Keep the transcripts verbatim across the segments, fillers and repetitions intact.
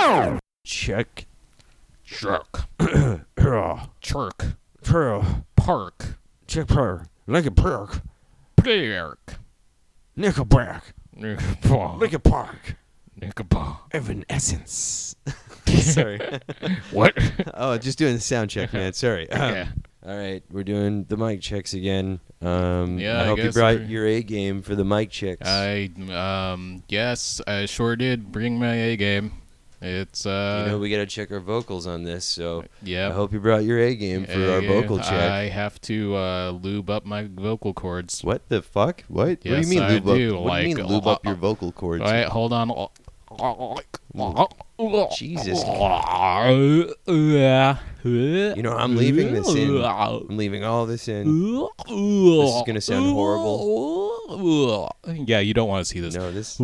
Check. Jerk. Chirk. Pearl. Park. Check per. Lincoln Park. Park. Nickelback. Nickelback. Lincoln Park. Nickelback. Evanescence. Sorry. What? Oh, just doing the sound check, man. Sorry. Okay. All right, we're doing the mic checks again. Um, Yeah, I I hope you guess brought we're- your A game for the mic checks. I, um, yes, I sure did bring my A game. It's, uh... you know, we got to check our vocals on this, so yeah. I hope you brought your A game for our vocal check. I have to uh, lube up my vocal cords. What the fuck? What? what do Yes, you mean I lube do, up? What do you like, mean lube uh, up your vocal cords? All right, hold on. Jesus. You You know, I'm leaving this in. I'm leaving all this in. This is gonna sound horrible. Yeah, you don't want to see this. No, this.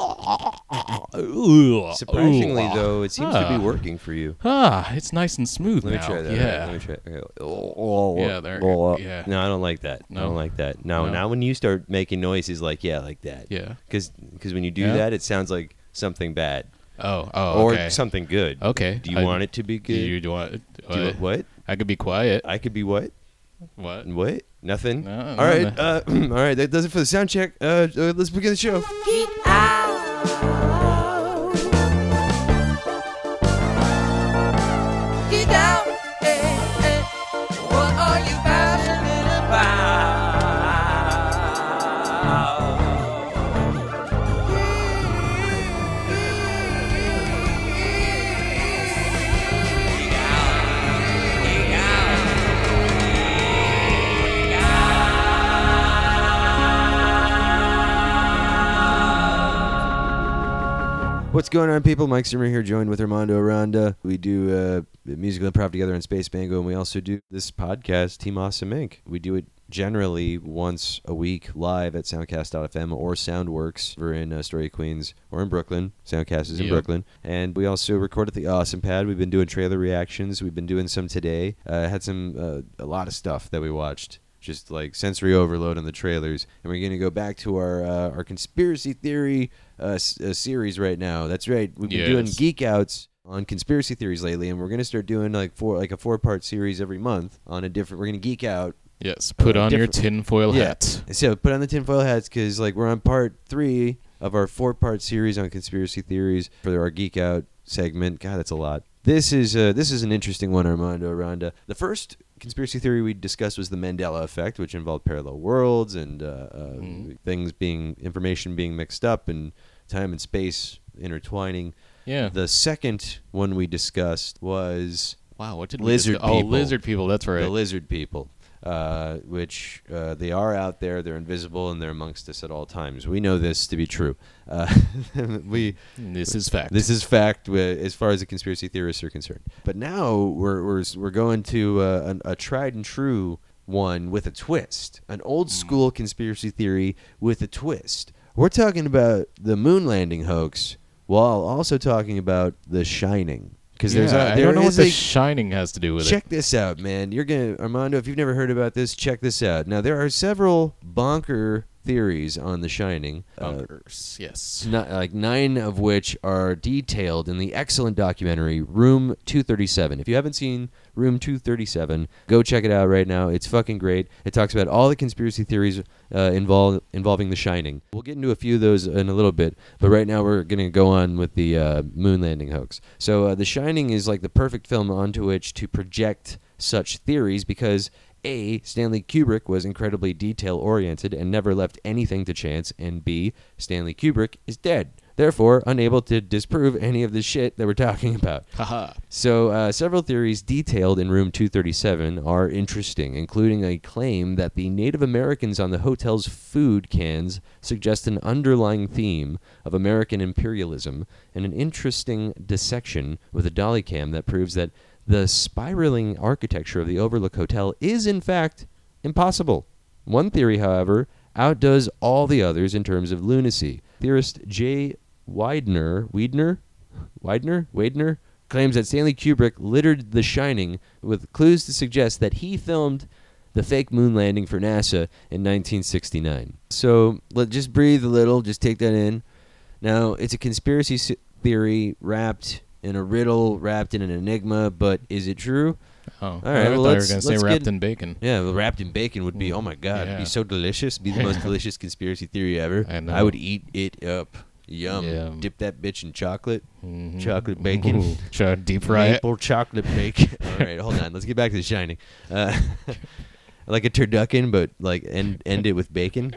Surprisingly, though, it seems to Ah. be working for you. Ah, it's nice and smooth Let me now. try that. Yeah. Let me try. Okay. Yeah, there- yeah. No, I don't like that. I No? don't like that. No, No? now when you start making noises like yeah, like that. Yeah. Because when you do Yeah? that, it sounds like something bad Oh, oh, or okay. something good. Okay. Do you I- want it to be good? You do want Do you, what? what? I could be quiet. I could be what? What? What? Nothing. No, all no, right. no. Uh, all right. That does it for the sound check. Uh, uh, let's begin the show. Get out. Get down. Hey, hey. What are you passionate about? Get out. Get What's going on, people? Mike Zimmer here, joined with Armando Aranda. We do uh, musical improv together in Space Bango, and we also do this podcast, Team Awesome Incorporated. We do it generally once a week live at Soundcast dot f m or Soundworks. We're in uh, Astoria, Queens, or in Brooklyn. Soundcast is in Yep. Brooklyn. And we also record at the Awesome Pad. We've been doing trailer reactions. We've been doing some today. Uh, had some uh, a lot of stuff that we watched. Just like sensory overload on the trailers, and we're going to go back to our uh, our conspiracy theory uh, s- uh, series right now. That's right, we've been doing Yes. geek outs on conspiracy theories lately, and we're going to start doing like four like a four part series every month on a different. We're going to geek out. Yes. Put Uh, on your different- tinfoil Yeah. hat. So put on the tinfoil hats because like we're on part three of our four part series on conspiracy theories for our geek out segment. God, that's a lot. This is uh, this is an interesting one, Armando Aranda. The first conspiracy theory we discussed was the Mandela effect, which involved parallel worlds and uh, uh, Mm. things being information being mixed up and time and space intertwining. Yeah. The second one we discussed was Wow. What did Lizard we discuss? Oh, people. lizard people. That's right. the lizard people, uh, which uh, they are out there, they're invisible, and they're amongst us at all times. We know this to be true. Uh, we This is fact. this is fact wi- as far as the conspiracy theorists are concerned. But now we're we're we're going to uh, an, a tried and true one with a twist, an old school conspiracy theory with a twist. We're talking about the moon landing hoax, while also talking about The Shining. Because yeah, there's a, I there don't know what is The a- Shining has to do with check it. this out, man. You're gonna Armando. If you've never heard about this, check this out. Now there are several bonker theories on The Shining. Uh, Bunkers. Yes. not, like nine of which are detailed in the excellent documentary Room two thirty-seven. If you haven't seen Room two thirty-seven, go check it out right now. It's fucking great. It talks about all the conspiracy theories uh, involved involving The Shining. We'll get into a few of those in a little bit, but right now we're going to go on with the uh, moon landing hoax. So uh, The Shining is like the perfect film onto which to project such theories because A, Stanley Kubrick was incredibly detail-oriented and never left anything to chance, and B, Stanley Kubrick is dead, therefore unable to disprove any of the shit that we're talking about. Haha. So uh, several theories detailed in Room two thirty-seven are interesting, including a claim that the Native Americans on the hotel's food cans suggest an underlying theme of American imperialism, and an interesting dissection with a dolly cam that proves that the spiraling architecture of the Overlook Hotel is, in fact, impossible. One theory, however, outdoes all the others in terms of lunacy. Theorist Jay Weidner, Weidner, Weidner, Weidner claims that Stanley Kubrick littered The Shining with clues to suggest that he filmed the fake moon landing for NASA in nineteen sixty-nine. So let just breathe a little, just take that in. Now, it's a conspiracy s- theory wrapped in a riddle wrapped in an enigma, but is it true? Oh, All right, I well, thought you let's- were going to say let's wrapped get- in bacon. Yeah, well, wrapped in bacon would be, oh my God, it'd Yeah. be so delicious. Be the most delicious conspiracy theory ever. I know. would eat it up. Yum. Yum. Dip that bitch in chocolate. Mhm. Chocolate bacon. Ooh, Try to deep fry it. Maple chocolate bacon. All right, hold on. Let's get back to The Shining. Uh, like a turducken, but like end end it with bacon.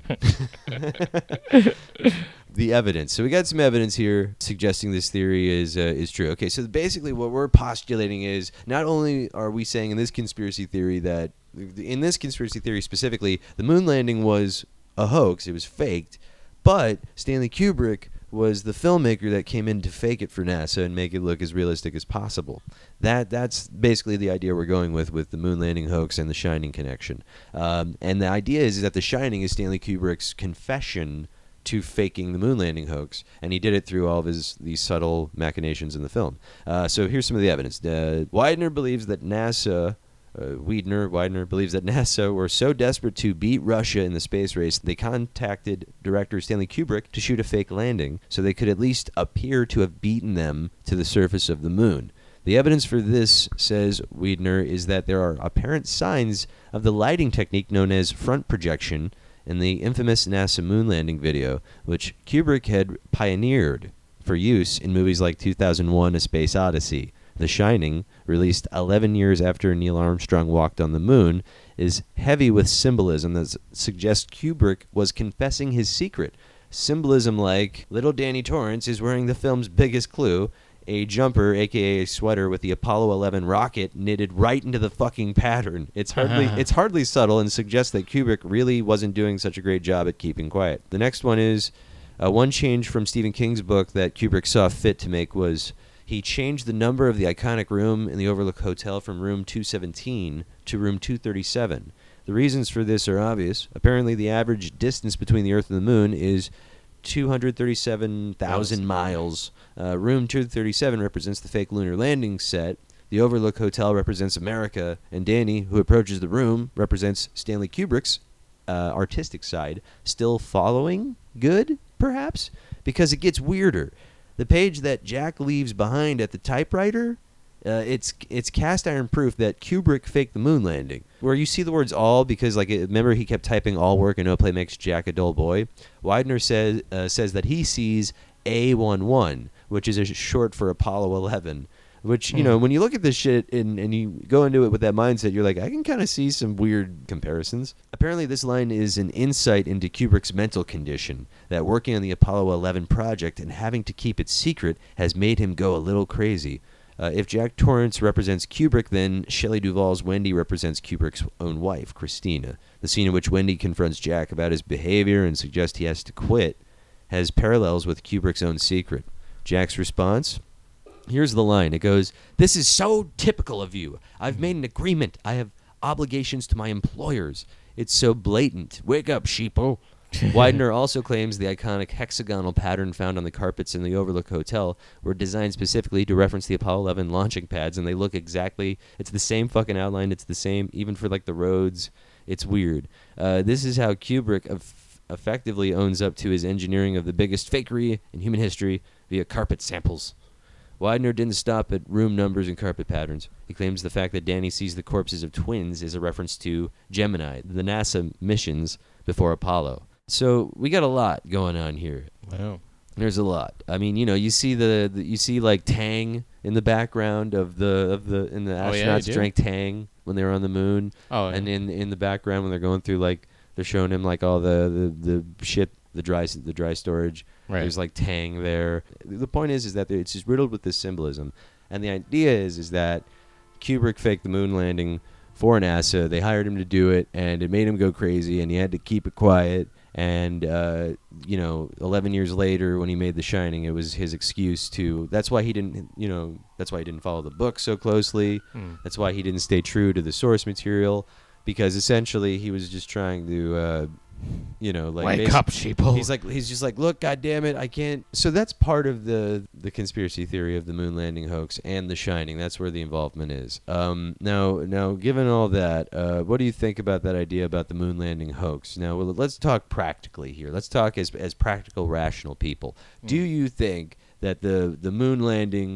The evidence. So we got some evidence here suggesting this theory is uh, is true. Okay, so basically what we're postulating is not only are we saying in this conspiracy theory that in this conspiracy theory specifically, the moon landing was a hoax, it was faked, but Stanley Kubrick was the filmmaker that came in to fake it for NASA and make it look as realistic as possible. That that's basically the idea we're going with with the moon landing hoax and the Shining connection. Um, and the idea is, is that the Shining is Stanley Kubrick's confession to faking the moon landing hoax, and he did it through all of his these subtle machinations in the film. Uh, so here's some of the evidence. Uh, Widener believes that NASA. Uh, Wiedner, Widener believes that NASA were so desperate to beat Russia in the space race, they contacted director Stanley Kubrick to shoot a fake landing so they could at least appear to have beaten them to the surface of the moon. The evidence for this, says Wiedner, is that there are apparent signs of the lighting technique known as front projection in the infamous NASA moon landing video, which Kubrick had pioneered for use in movies like two thousand one: A Space Odyssey. The Shining, released eleven years after Neil Armstrong walked on the moon, is heavy with symbolism that s- suggests Kubrick was confessing his secret. Symbolism like little Danny Torrance is wearing the film's biggest clue, a jumper, aka a sweater, with the Apollo eleven rocket knitted right into the fucking pattern. It's hardly it's hardly subtle and suggests that Kubrick really wasn't doing such a great job at keeping quiet. The next one is uh, one change from Stephen King's book that Kubrick saw fit to make was he changed the number of the iconic room in the Overlook Hotel from room two seventeen to room two thirty-seven. The reasons for this are obvious. Apparently, the average distance between the Earth and the Moon is two hundred thirty-seven thousand miles. Uh, room two thirty-seven represents the fake lunar landing set. The Overlook Hotel represents America, and Danny, who approaches the room, represents Stanley Kubrick's uh, artistic side. Still following good, perhaps? Because it gets weirder. The page that Jack leaves behind at the typewriter, uh, it's it's cast iron proof that Kubrick faked the moon landing. Where you see the words "all" because, like, it, remember he kept typing "all work and no play makes Jack a dull boy." Widener says uh, says that he sees A eleven, which is a sh- short for Apollo eleven. Which, you know, when you look at this shit and, and you go into it with that mindset, you're like, I can kind of see some weird comparisons. Apparently, this line is an insight into Kubrick's mental condition, that working on the Apollo eleven project and having to keep it secret has made him go a little crazy. Uh, if Jack Torrance represents Kubrick, then Shelley Duvall's Wendy represents Kubrick's own wife, Christina. The scene in which Wendy confronts Jack about his behavior and suggests he has to quit has parallels with Kubrick's own secret. Jack's response? Here's the line. It goes, "This is so typical of you. I've made an agreement. I have obligations to my employers. It's so blatant. Wake up, sheeple." Widener also claims the iconic hexagonal pattern found on the carpets in the Overlook Hotel were designed specifically to reference the Apollo eleven launching pads, and they look exactly, it's the same fucking outline. It's the same, even for, like, the roads. It's weird. Uh, this is how Kubrick eff- effectively owns up to his engineering of the biggest fakery in human history via carpet samples. Widener didn't stop at room numbers and carpet patterns. He claims the fact that Danny sees the corpses of twins is a reference to Gemini, the NASA missions before Apollo. So we got a lot going on here. Wow. There's a lot. I mean, you know, you see the, the you see like Tang in the background of the of the in the Oh, yeah, you astronauts do? drank Tang when they were on the moon, Oh, and yeah. in in the background when they're going through, like, they're showing him like all the the, the shit, the dry the dry storage. Right. There's like Tang there. The point is, is that it's just riddled with this symbolism, and the idea is, is that Kubrick faked the moon landing for NASA. They hired him to do it, and it made him go crazy, and he had to keep it quiet. And uh, you know, eleven years later, when he made The Shining, it was his excuse to. That's why he didn't, you know, that's why he didn't follow the book so closely. Hmm. That's why he didn't stay true to the source material, because essentially he was just trying to. Uh, You know, like Wake basi- up, sheeple. He's like, he's just like, look, God damn it, I can't. So that's part of the the conspiracy theory of the moon landing hoax and The Shining. That's where the involvement is. Um, now, now, given all that, uh, what do you think about that idea about the moon landing hoax? Now, well, let's talk practically here. Let's talk as as practical, rational people. Do you think that the the moon landing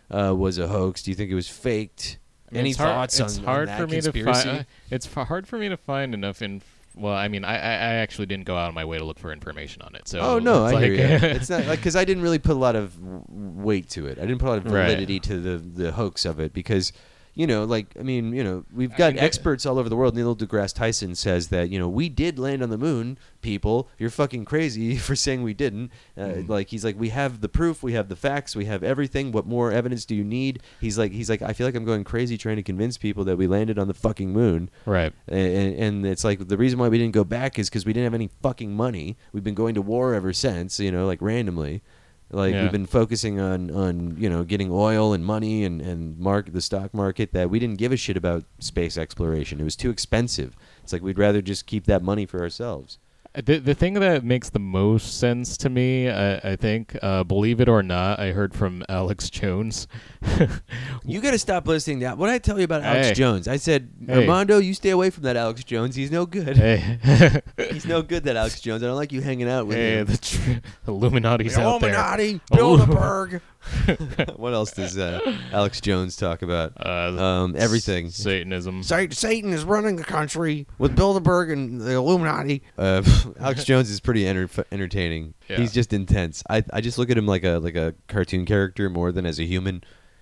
uh, was a hoax? Do you think it was faked? I mean, Any it's hard, thoughts it's on, hard on that for me conspiracy? to find. It's f- hard for me to find enough in. Well, I mean, I, I I actually didn't go out of my way to look for information on it. So Oh no, it's I like, hear you. It's not like because I didn't really put a lot of w- weight to it. I didn't put a lot of Right. validity to the the hoax of it because, you know, like I mean, you know, we've I got mean, it- experts all over the world. Neil deGrasse Tyson says that you know we did land on the moon. People, you're fucking crazy for saying we didn't. Uh, Mm. Like he's like, we have the proof, we have the facts, we have everything. What more evidence do you need? He's like, he's like, I feel like I'm going crazy trying to convince people that we landed on the fucking moon. right. And, and it's like the reason why we didn't go back is because we didn't have any fucking money. We've been going to war ever since, you know, like randomly. Like Yeah. we've been focusing on, on you know getting oil and money and and market the stock market that we didn't give a shit about space exploration. It was too expensive. It's like we'd rather just keep that money for ourselves. The the thing that makes the most sense to me, I, I think, uh, believe it or not, I heard from Alex Jones. You got to stop listening to that. What did I tell you about Alex Hey. Jones? I said, Hey. Armando, you stay away from that Alex Jones. He's no good. hey, He's no good, that Alex Jones. I don't like you hanging out with hey, him. the tr- Illuminati's The out there. Illuminati, Oh. Bilderberg. What else does uh, Alex Jones talk about? Uh, Um, everything. Satanism. Sa- Satan is running the country with Bilderberg and the Illuminati. Uh, Alex Jones is pretty enter- entertaining. Yeah. He's just intense. I I just look at him like a like a cartoon character more than as a human.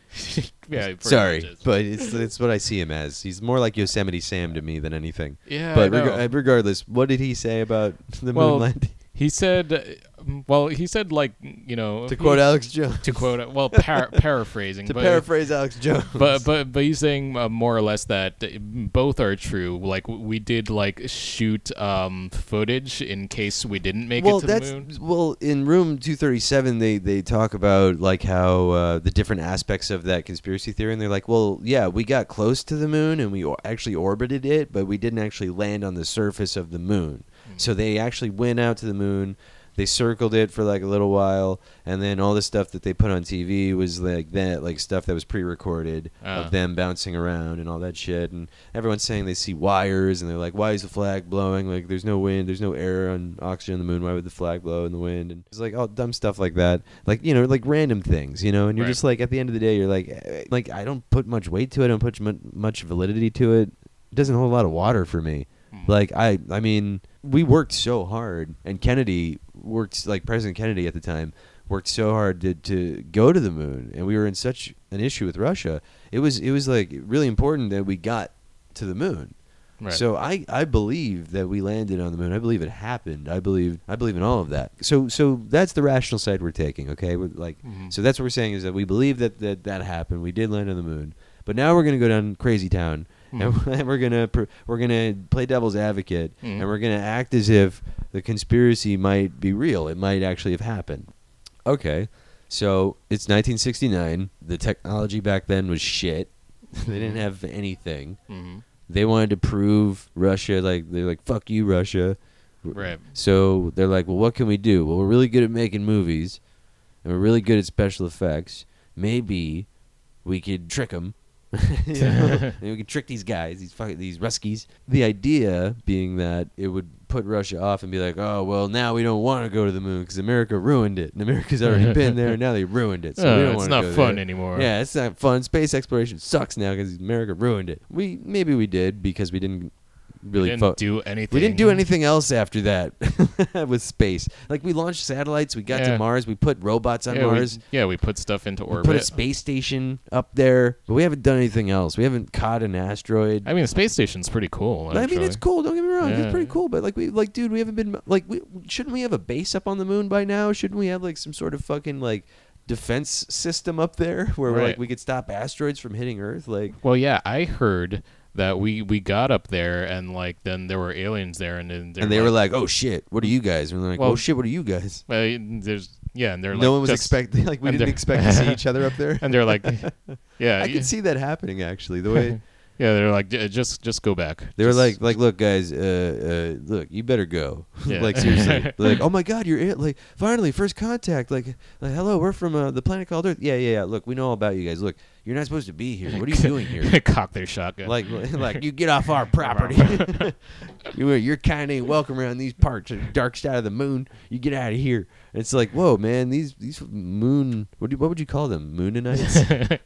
yeah, he pretty Sorry, much is. but it's it's what I see him as. He's more like Yosemite Sam to me than anything. yeah, But I reg- know. uh, regardless, what did he say about the Well, moon landing? He said, uh, um, well, he said like you know To he- quote Alex Jones. to quote well par- paraphrasing To but, paraphrase Alex Jones. But but but he's saying uh, more or less that uh, both are true. Like w- we did like shoot um, footage in case we didn't make well, it to that's the moon. well in room two thirty-seven. They they talk about like how uh, the different aspects of that conspiracy theory, and they're like, well, yeah, we got close to the moon and we o- actually orbited it, but we didn't actually land on the surface of the moon. So they actually went out to the moon. They circled it for like a little while, and then all the stuff that they put on T V was like that, like stuff that was pre-recorded Ah. of them bouncing around and all that shit. And everyone's saying they see wires, and they're like, "Why is the flag blowing? Like, there's no wind, there's no air on oxygen on the moon. Why would the flag blow in the wind?" And it's like all dumb stuff like that, like you know, like random things, you know. And you're Right. just like, at the end of the day, you're like, eh, like I don't put much weight to it. I don't put mu- much validity to it. It doesn't hold a lot of water for me. Mm. Like I, I mean, we worked so hard, and Kennedy worked like President Kennedy at the time worked so hard to to go to the moon, and we were in such an issue with Russia. It was it was like really important that we got to the moon. Right. So I, I believe that we landed on the moon. I believe it happened. I believe I believe in all of that. So so that's the rational side we're taking. Okay, we're like Mhm. so that's what we're saying is that we believe that that, that happened. We did land on the moon. But now we're gonna go down crazy town, Mhm. and we're gonna pr- we're gonna play devil's advocate, Mhm. and we're gonna act as if the conspiracy might be real. It might actually have happened. Okay, so it's nineteen sixty-nine. The technology back then was shit. They didn't have anything. Mhm. They wanted to prove Russia, like they're like, "Fuck you, Russia." Right. So they're like, "Well, what can we do? Well, we're really good at making movies, and we're really good at special effects. Maybe we could trick them." You know? And we could trick these guys, these fucking these Ruskies. The idea being that it would put Russia off and be like, "Oh, well, now we don't want to go to the moon because America ruined it, and America's already been there, and now they ruined it, so Uh, we don't it's want not to go fun there." anymore. Yeah, it's not fun. Space exploration sucks now because America ruined it. We maybe we did because we didn't We really didn't fo- do anything. we didn't do anything else after that with space. Like we launched satellites, we got Yeah. to Mars, we put robots on yeah, Mars. We, yeah, we put stuff into We orbit. put a space station up there, but we haven't done anything else. We haven't caught an asteroid. I mean, the space station's pretty cool. I mean, it's actually. cool. Don't get me wrong; Yeah. it's pretty cool. But like, we like, dude, we haven't been like, we shouldn't we have a base up on the moon by now? Shouldn't we have like some sort of fucking like defense system up there where we're, like Right. we could stop asteroids from hitting Earth? Like, Well, yeah, I heard that we, we got up there and like then there were aliens there and then and they were like, "Oh shit, what are you guys?" And they're like, Well- "Oh shit, what are you guys?" well, there's yeah, and they're like No one was just- expecting. Like, we and didn't they're- expect to see each other up there. and they're like, yeah, I you- can see that happening actually. The way Yeah, they're like, "J- just just go back. They were Just- like, like, look, guys, uh, uh, look, you better go. Yeah. Like, seriously. They're like, oh my God, you're it. Like, finally, first contact. Like, like hello, we're from uh, the planet called Earth. Yeah, yeah, yeah. Look, we know all about you guys. Look, you're not supposed to be here. What are you doing here? cock their shotgun. Like, like you get off our property. you, your kind ain't welcome around these parts of the dark side of the moon. You get out of here. And it's like, whoa, man, these these moon. What do you, what would you call them? Moonanites.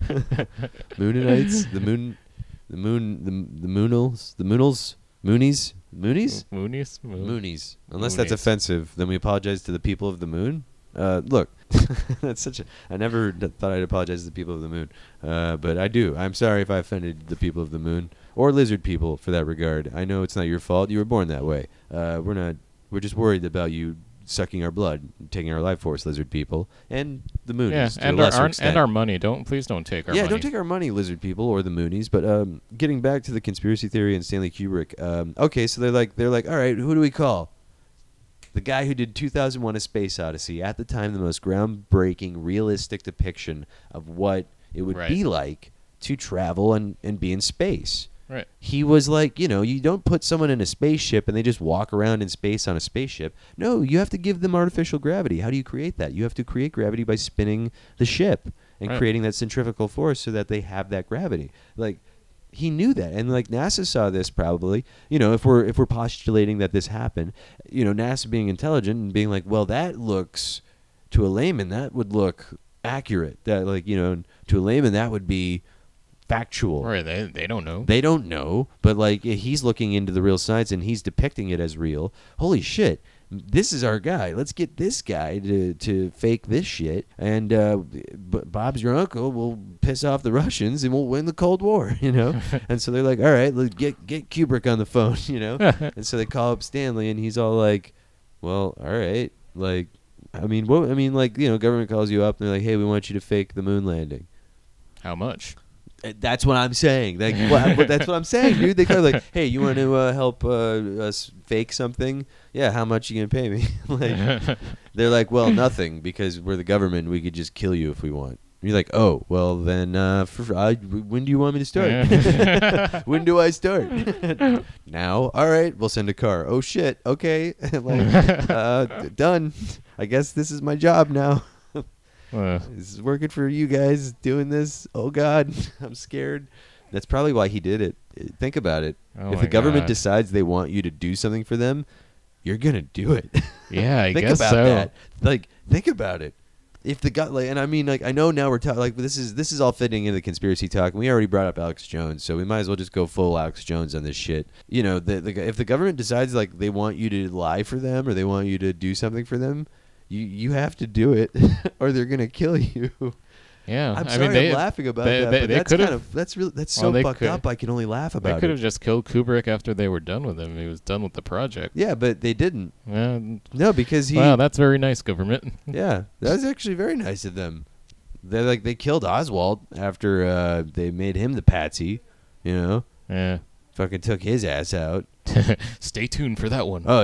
Moonanites. The moon. The moon. The the moonals. The moonals. Moonies. Moonies. Moonies? Moon- Moonies. Unless that's Moonies. offensive, then we apologize to the people of the moon. Uh, look, that's such a. I never d- thought I'd apologize to the people of the moon, uh, but I do. I'm sorry if I offended the people of the moon or lizard people for that regard. I know it's not your fault. You were born that way. Uh, we're not. We're just worried about you sucking our blood, taking our life force, lizard people, and the moonies Yeah, to and a our, lesser our extent. and our money. Don't please don't take our yeah, money. don't take our money, lizard people or the Moonies. But um, getting back to the conspiracy theory and Stanley Kubrick. Um, okay, so they're like, they're like, all right, who do we call? The guy who did two thousand one: A Space Odyssey, at the time the most groundbreaking, realistic depiction of what it would Right. be like to travel and, and be in space. Right. He was like, you know, you don't put someone in a spaceship and they just walk around in space on a spaceship. No, you have to give them artificial gravity. How do you create that? You have to create gravity by spinning the ship and Right. creating that centrifugal force so that they have that gravity. Like, he knew that, and like NASA saw this probably. You know, if we're if we're postulating that this happened, you know, NASA being intelligent and being like, well, that looks to a layman that would look accurate. That like you know, to a layman that would be factual. Right. They they don't know. They don't know, but like he's looking into the real science and he's depicting it as real. Holy shit. This is our guy. Let's get this guy to, to fake this shit, and uh, B- Bob's your uncle. We'll piss off the Russians, and we'll win the Cold War. You know, and so they're like, "All right, let's get get Kubrick on the phone." You know, and so they call up Stanley, and he's all like, "Well, all right, like, I mean, what? I mean, like, you know, government calls you up, and they're like, hey, we want you to fake the moon landing." How much? Uh, That's what I'm saying. Like, well, but that's what I'm saying, dude. They kind of like, hey, you want to uh, help uh, us fake something? Yeah, how much you gonna pay me? Like, they're like, well, nothing, because we're the government. We could just kill you if we want. And you're like, oh, well, then, uh, for, uh, when do you want me to start? When do I start? Now? All right, we'll send a car. Oh shit. Okay. Like, uh, d- done. I guess this is my job now. Uh, This is working for you guys doing this. Oh God, I'm scared. That's probably why he did it. Uh, Think about it. Oh if my the government God. decides they want you to do something for them, you're gonna do it. yeah, I think guess about so. that. Like, think about it. If the guy, like, and I mean, like, I know now we're talking, like, this is this is all fitting into the conspiracy talk. And we already brought up Alex Jones, so we might as well just go full Alex Jones on this shit. You know, the, the if the government decides like they want you to lie for them or they want you to do something for them, you you have to do it, or they're gonna kill you. Yeah, I'm I sorry, mean, they, I'm laughing about they- that, they- but they that's could've- kind of that's really that's well, so they fucked could- up. I can only laugh They about could it. have just killed Kubrick after they were done with him. He was done with the project. Yeah, but they didn't. Yeah, No, because he. wow, that's very nice, government. Yeah, that was actually very nice of them. They like they killed Oswald after uh, they made him the patsy. You know, Yeah. fucking took his ass out. Stay tuned for that one. Oh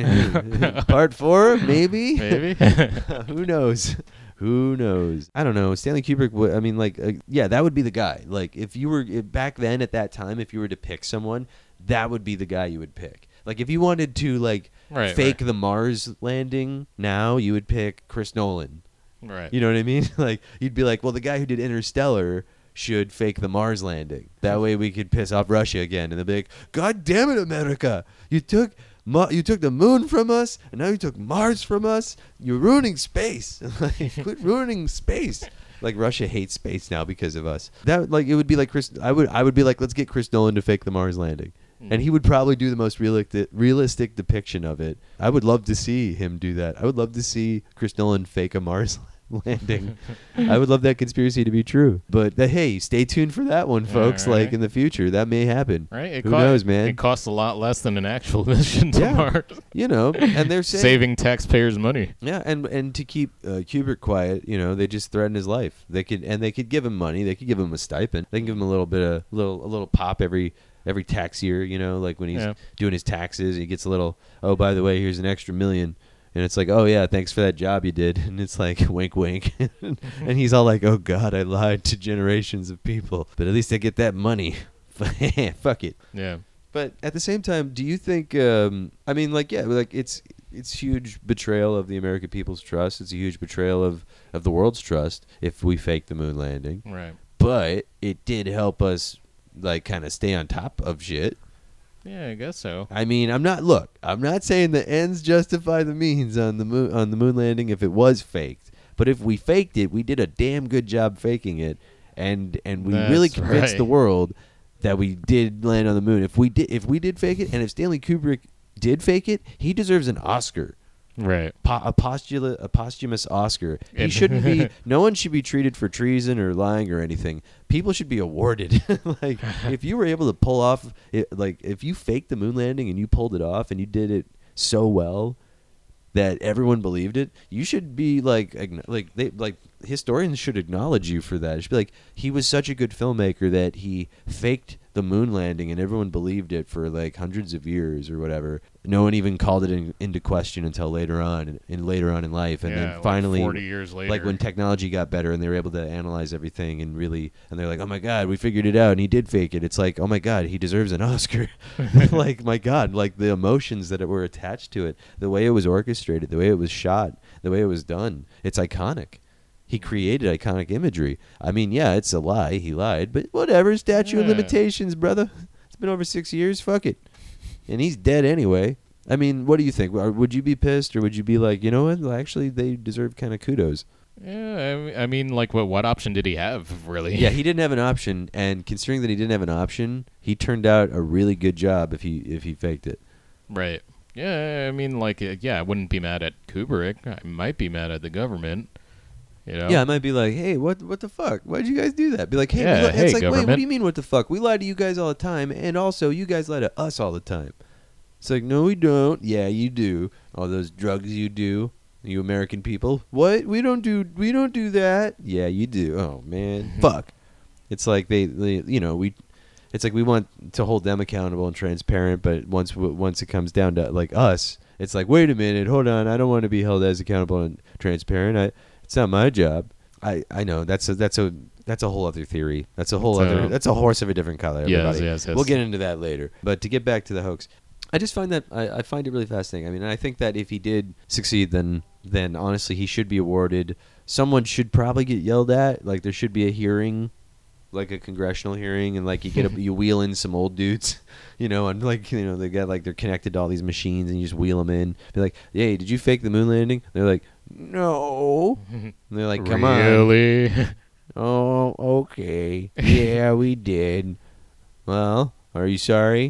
yeah, part four maybe. Maybe. Who knows? Who knows? I don't know. Stanley Kubrick. W- I mean, like, uh, yeah, that would be the guy. Like, if you were if back then at that time, if you were to pick someone, that would be the guy you would pick. Like, if you wanted to like Right, fake right. the Mars landing now, you would pick Chris Nolan. Right. You know what I mean? Like, you'd be like, well, the guy who did Interstellar should fake the Mars landing. That way we could piss off Russia again. And they'll be like, God damn it, America. You took Ma- you took the moon from us, and now you took Mars from us. You're ruining space. Like, quit ruining space. Like, Russia hates space now because of us. That like it would be like Chris. I would I would be like, let's get Chris Nolan to fake the Mars landing. And he would probably do the most realistic, realistic depiction of it. I would love to see him do that. I would love to see Chris Nolan fake a Mars landing. I would love that conspiracy to be true. But uh, hey, stay tuned for that one, folks. Alright. Like in the future, that may happen. Right? It Who co- knows, man? It costs a lot less than an actual mission to Yeah. Mars. You know, and they're saying, Saving taxpayers' money. yeah, and and to keep uh, Kubrick quiet, you know, they just threaten his life. They could and they could give him money. They could give him a stipend. They can give him a little bit of little a little pop every. Every tax year, you know, like when he's Yeah. doing his taxes, he gets a little, oh, by the way, here's an extra million. And it's like, oh, yeah, thanks for that job you did. And it's like, wink, wink. And he's all like, oh, God, I lied to generations of people. But at least I get that money. fuck it. Yeah. But at the same time, do you think? Um, I mean, like, yeah, like it's it's huge betrayal of the American people's trust. It's a huge betrayal of of the world's trust if we fake the moon landing. Right. But it did help us, like, kind of stay on top of shit. Yeah, I guess so. I mean, I'm not. Look, I'm not saying the ends justify the means on the moon on the moon landing if it was faked. But if we faked it, we did a damn good job faking it, and and we That's really convinced right. the world that we did land on the moon. If we did, if we did fake it, and if Stanley Kubrick did fake it, he deserves an Oscar, Right. po- a postula- a posthumous Oscar. He shouldn't be. No one should be treated for treason or lying or anything. People should be awarded. Like, if you were able to pull off, it, like, if you faked the moon landing and you pulled it off and you did it so well that everyone believed it, you should be like, agn- like they like historians should acknowledge you for that. It should be like, he was such a good filmmaker that he faked the moon landing and everyone believed it for like hundreds of years or whatever. No one even called it in, into question until later on and, and later on in life, and Yeah, then like finally, forty years later. like when technology got better and they were able to analyze everything and really, and they're like, oh my god, we figured it out, and he did fake it. It's like, oh my god, he deserves an Oscar. Like, my god, like the emotions that were attached to it, the way it was orchestrated, the way it was shot, the way it was done, it's iconic. He created iconic imagery. I mean, yeah, it's a lie. He lied, but whatever. Statute of Yeah. limitations, brother. It's been over six years. Fuck it. And he's dead anyway. I mean, what do you think? Or would you be pissed, or would you be like, you know what? Well, actually, they deserve kind of kudos. Yeah, I, I mean, like, what what option did he have, really? Yeah, he didn't have an option, and considering that he didn't have an option, he turned out a really good job if he if he faked it. Right. Yeah, I mean, like, uh, yeah, I wouldn't be mad at Kubrick. I might be mad at the government. You know? Yeah, I might be like, hey, what what the fuck? Why'd you guys do that? Be like, hey, Yeah, we li- hey, it's like, wait, what government. do you mean what the fuck? We lie to you guys all the time, and also you guys lie to us all the time. It's like, no, we don't. Yeah, you do. All those drugs you do, you American people. What? We don't do. We don't do that. Yeah, you do. Oh man, fuck. It's like they, they, you know, we. It's like we want to hold them accountable and transparent, but once w- once it comes down to like us, it's like, wait a minute, hold on, I don't want to be held as accountable and transparent. I, it's not my job. I, I know that's a that's a that's a whole other theory. That's a whole So- other. That's a horse of a different color. Yes, Everybody. yes, yes. We'll get into that later. But to get back to the hoax, I just find that I, I find it really fascinating. I mean, I think that if he did succeed, then then honestly he should be awarded. Someone should probably get yelled at. Like, there should be a hearing, like a congressional hearing, and like you get a, you wheel in some old dudes, you know, and like, you know, they got like they're connected to all these machines, and you just wheel them in. Be like, hey, did you fake the moon landing? They're like, no. And they're like, come on. really? Oh, okay. Yeah, we did. Well, are you sorry?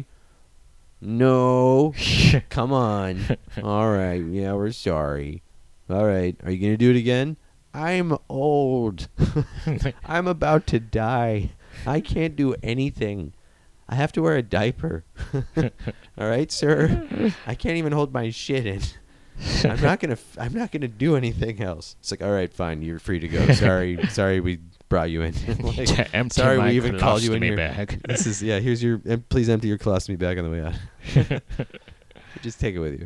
No. Come on. All right. Yeah, we're sorry. All right. Are you going to do it again? I'm old. I'm about to die. I can't do anything. I have to wear a diaper. All right, sir. I can't even hold my shit in. I'm not gonna. F- I'm not gonna do anything else. It's like, all right, fine. You're free to go. Sorry. Sorry, we brought you in. Like, To empty sorry, my we even called you in colostomy here. bag. This is yeah. Here's your. em- Please empty your colostomy bag on the way out. Just take it with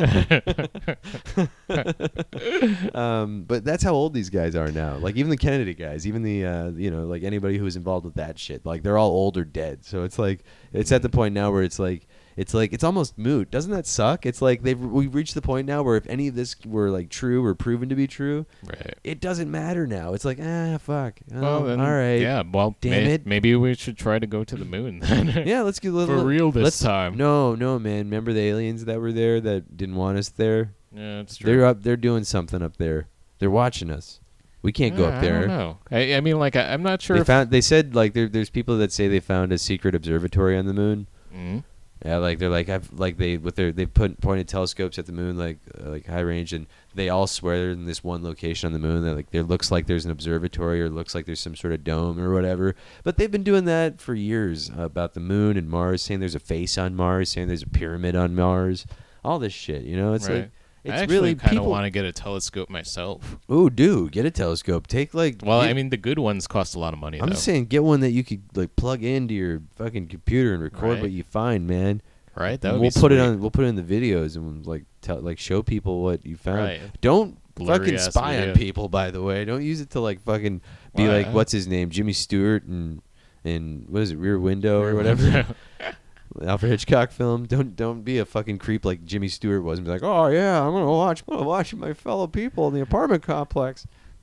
you. um, but that's how old these guys are now. Like, even the Kennedy guys, even the uh, you know, like anybody who was involved with that shit, like they're all old or dead. So it's like it's at the point now where it's like it's like it's almost moot. Doesn't that suck? It's like they've we've reached the point now where if any of this were like true or proven to be true, Right. it doesn't matter now. It's like, ah, fuck. Oh, Well, then, all right. Yeah, well, Damn may- it. maybe we should try to go to the moon then. Yeah, let's get a For little real this let's- time. No, no, man. Remember the aliens that were there that didn't want us there? Yeah, it's true. They're up. They're doing something up there. They're watching us. We can't go Yeah, up I there. don't know. I, I mean, like, I, I'm not sure They if... found. They said like there, there's people that say they found a secret observatory on the moon. Mm? Yeah, like they're like I've like they with their they put pointed telescopes at the moon like uh, like high range, and they all swear they're in this one location on the moon that like there looks like there's an observatory or looks like there's some sort of dome or whatever. But they've been doing that for years uh, about the moon and Mars, saying there's a face on Mars, saying there's a pyramid on Mars, all this shit. You know, it's Right. like it's I actually really kind of people. want to get a telescope myself. Ooh, do get a telescope. Take like Well, get- I mean, the good ones cost a lot of money, I'm though. just saying, get one that you could like plug into your fucking computer and record Right. what you find, man. Right? That would we'll be put it sweet. on. We'll put it in the videos and we'll, like tell, like show people what you found. Right. Don't Blurry fucking ass spy on video. people. By the way, don't use it to like fucking be Why? like what's his name, Jimmy Stewart and in what is it, Rear Window or Rear whatever. Window. Alfred Hitchcock film. Don't don't be a fucking creep like Jimmy Stewart was and be like, oh yeah, I'm gonna watch, I'm gonna watch my fellow people in the apartment complex.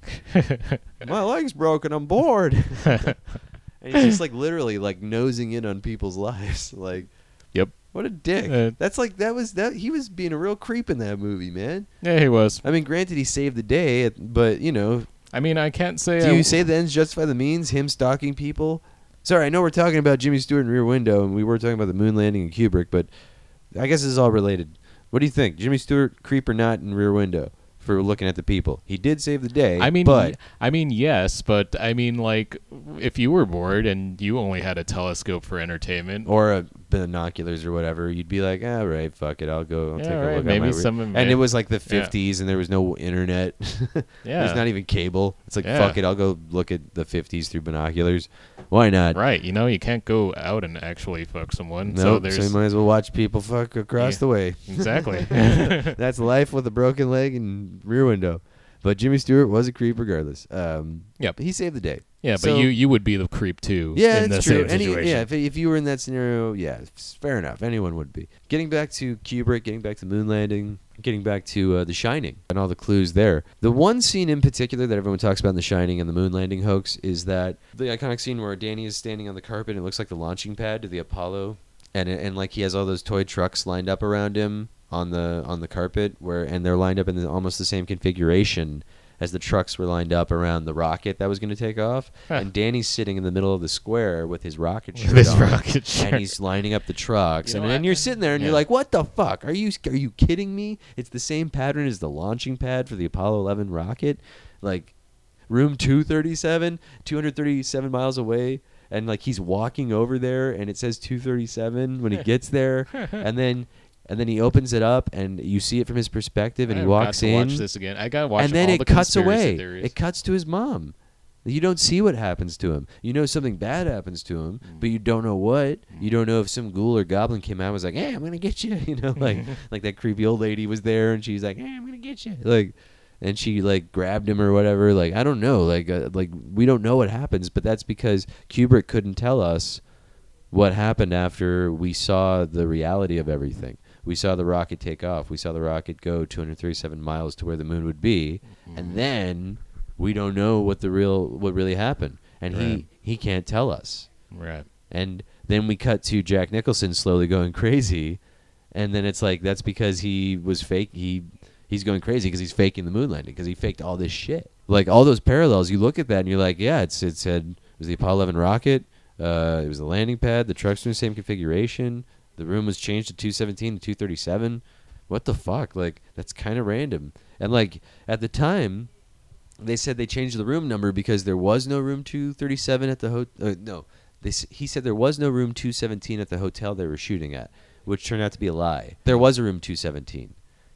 My leg's broken. I'm bored. And he's just like literally like nosing in on people's lives. Like, Yep. what a dick. Uh, That's like that was that he was being a real creep in that movie, man. Yeah, he was. I mean, granted, he saved the day, but you know, I mean, I can't say. do I you say the ends justify the means? Him stalking people? Sorry, I know we're talking about Jimmy Stewart and Rear Window, and we were talking about the moon landing and Kubrick, but I guess this is all related. What do you think, Jimmy Stewart, creep or not in Rear Window? For looking at the people, he did save the day. I mean, but y- I mean, yes, but I mean, like, if you were bored and you only had a telescope for entertainment, or a binoculars or whatever, you'd be like, all right, fuck it, I'll go I'll Yeah, take a right, look. maybe at my re-" some of and it- it was like the yeah. fifties, and there was no internet. yeah, There's not even cable. It's like, Yeah. fuck it, I'll go look at the fifties through binoculars. Why not? right. You know, you can't go out and actually fuck someone. No, so so, there's you might as well watch people fuck across Yeah. the way. exactly. That's life with a broken leg and Rear Window. But Jimmy Stewart was a creep regardless. Um, Yep. He saved the day. Yeah, but So- you you would be the creep too. Yeah, in that's the true. same Any, situation. yeah, if, if you were in that scenario, yeah, it's fair enough. Anyone would be. Getting back to Kubrick, getting back to moon landing, getting back to uh, The Shining and all the clues there. The one scene in particular that everyone talks about in The Shining and the moon landing hoax is that the iconic scene where Danny is standing on the carpet and it looks like the launching pad to the Apollo, and it- and like he has all those toy trucks lined up around him on the on the carpet where and they're lined up in the, almost the same configuration as the trucks were lined up around the rocket that was going to take off. Huh. And Danny's sitting in the middle of the square with his rocket shirt This on, rocket shirt. and he's lining up the trucks. You know and then what? you're sitting there and Yeah. you're like, what the fuck? Are you are you kidding me? It's the same pattern as the launching pad for the Apollo eleven rocket. Like, room two thirty-seven, two hundred thirty-seven miles away. And, like, he's walking over there, and it says two thirty-seven when he gets there. and then... And then he opens it up, and you see it from his perspective, and I he got walks to in. Watch this again. I gotta watch. and then all it the cuts conspiracy away. Theories. It cuts to his mom. You don't see what happens to him. You know something bad happens to him, Mm. but you don't know what. You don't know if some ghoul or goblin came out and was like, "Hey, I'm gonna get you," you know, like like that creepy old lady was there, and she's like, "Hey, I'm gonna get you," like, and she like grabbed him or whatever. Like I don't know, like uh, like we don't know what happens, but that's because Kubrick couldn't tell us what happened after we saw the reality of everything. We saw the rocket take off. We saw the rocket go two hundred thirty-seven miles to where the moon would be, Mm-hmm. and then we don't know what the real what really happened, and Right. he he can't tell us. right. And then we cut to Jack Nicholson slowly going crazy, and then it's like that's because he was fake. He he's going crazy because he's faking the moon landing because he faked all this shit. Like all those parallels, you look at that and you're like, yeah, it's it said it was the Apollo eleven rocket. Uh, it was the landing pad. The trucks were in the same configuration. The room was changed to two seventeen to two thirty-seven. What the fuck? Like, that's kind of random. And, like, at the time, they said they changed the room number because there was no room two thirty-seven at the hotel. Uh, no, they s- he said there was no room two seventeen at the hotel they were shooting at, which turned out to be a lie. There was a room two seventeen.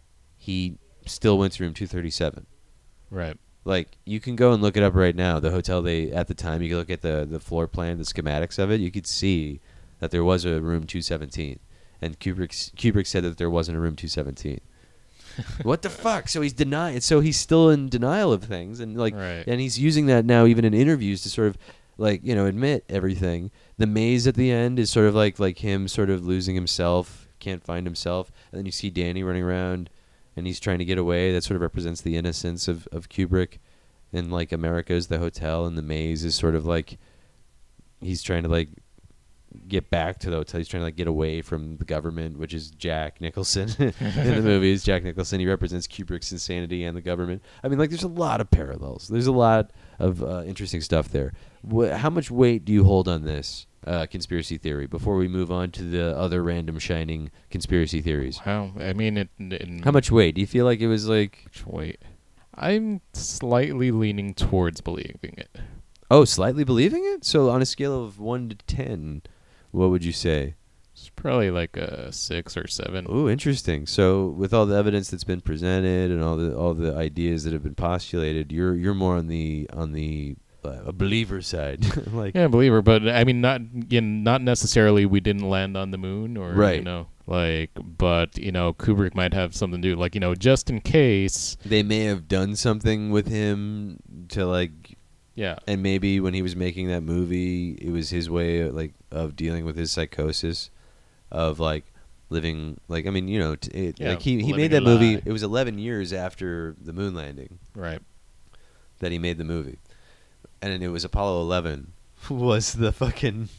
He still went to room two thirty-seven. Right. Like, you can go and look it up right now. The hotel they, at the time, you can look at the, the floor plan, the schematics of it. You could see that there was a room two seventeen. And Kubrick, Kubrick said that there wasn't a room two seventeen. What the fuck? So he's denying. So he's still in denial of things, and like, Right. and he's using that now even in interviews to sort of, like, you know, admit everything. The maze at the end is sort of like like him sort of losing himself, can't find himself, and then you see Danny running around, and he's trying to get away. That sort of represents the innocence of of Kubrick, and like America is the hotel, and the maze is sort of like he's trying to like get back to the hotel. He's trying to like get away from the government, which is Jack Nicholson in the movie. Is Jack Nicholson. He represents Kubrick's insanity and the government. I mean, like, there's a lot of parallels. There's a lot of uh, interesting stuff there. Wh- how much weight do you hold on this uh, conspiracy theory before we move on to the other random Shining conspiracy theories? Well, I mean, it. it How much weight? Do you feel like it was like, Wait. I'm slightly leaning towards believing it. oh, slightly believing it? So on a scale of one to ten, what would you say? It's probably like a six or seven. Oh, interesting. So, with all the evidence that's been presented and all the all the ideas that have been postulated, you're you're more on the on the uh, a believer side, like Yeah, believer, but I mean, not you know, not necessarily we didn't land on the moon, or Right. you know, like, but you know, Kubrick might have something to do, like, you know, just in case. they may have done something with him to like Yeah. And maybe when he was making that movie, it was his way like of dealing with his psychosis, of like living like I mean you know t- it, Yeah, like he he living made a that movie. lie. It was eleven years after the moon landing Right. that he made the movie, and it was Apollo eleven was the fucking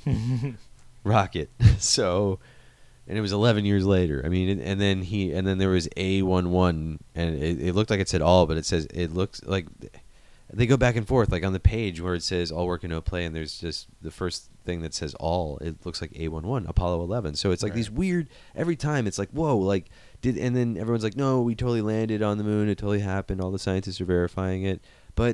rocket. So, and it was eleven years later. I mean, and, and then he and then there was A eleven, and it, it looked like it said all, but it says it looks like. They go back and forth, like on the page where it says all work and no play, and there's just the first thing that says all. It looks like A eleven, Apollo eleven. So it's like Right. these weird. Every time it's like, whoa, like did, and then everyone's like, no, we totally landed on the moon. It totally happened. All the scientists are verifying it, but